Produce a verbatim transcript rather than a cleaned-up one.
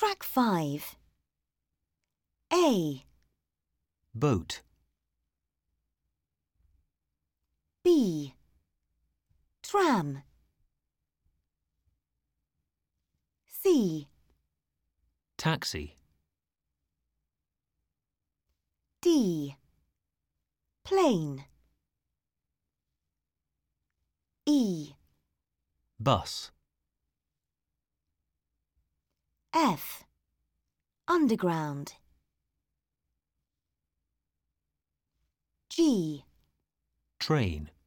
Track five. A, boat, B, tram. C, taxi, D, plane. E, bus, F, underground. G, train.